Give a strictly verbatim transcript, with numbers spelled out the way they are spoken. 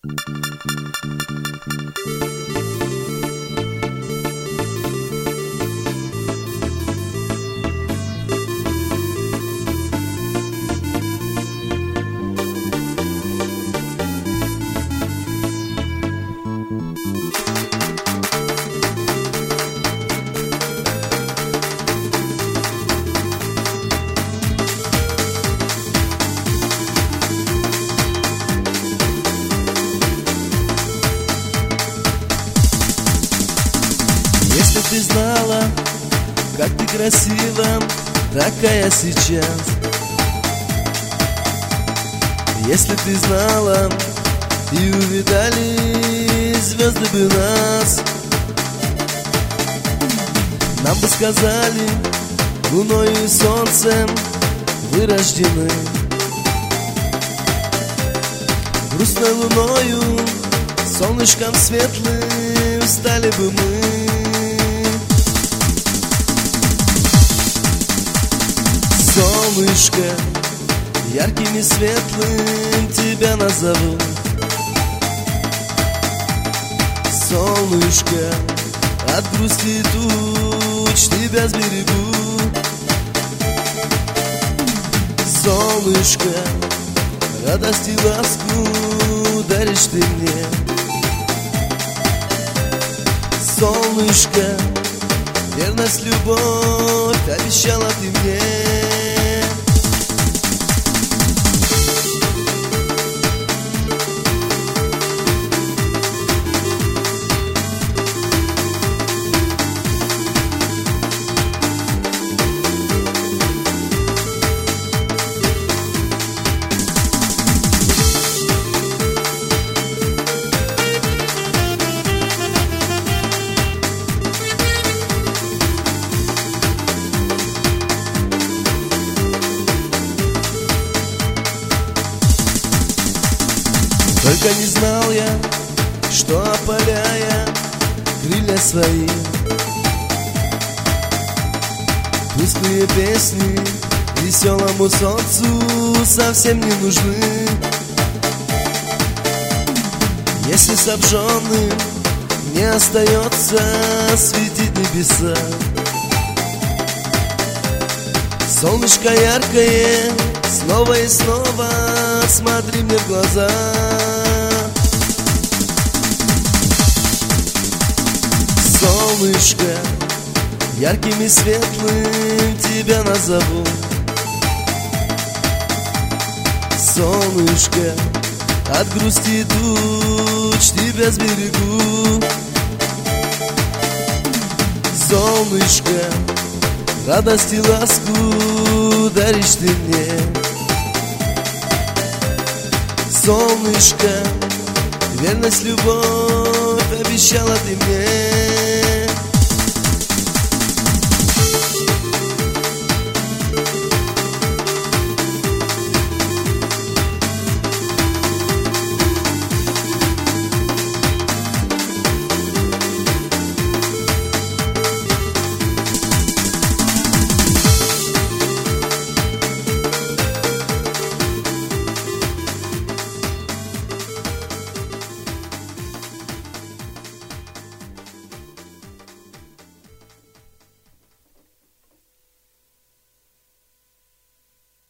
Если ты знала, как ты красива, такая сейчас. Если ты знала и увидали звезды бы нас, нам бы сказали, луною и солнцем вы рождены. Грустной луною, солнышком светлым стали бы мы. Солнышко, ярким и светлым тебя назову. Солнышко, от грусти и туч тебя сберегу. Солнышко, радость и ласку даришь ты мне. Солнышко, верность, любовь обещала ты мне. Только не знал я, что опаляя крылья свои, тусклые песни веселому солнцу совсем не нужны. Если с обжженным не остается светить небеса, солнышко яркое, снова и снова смотри мне в глаза. Солнышко, ярким и светлым тебя назову. Солнышко, от грусти и туч тебя сберегу. Солнышко, радость и ласку даришь ты мне. Солнышко, верность, любовь обещала ты мне.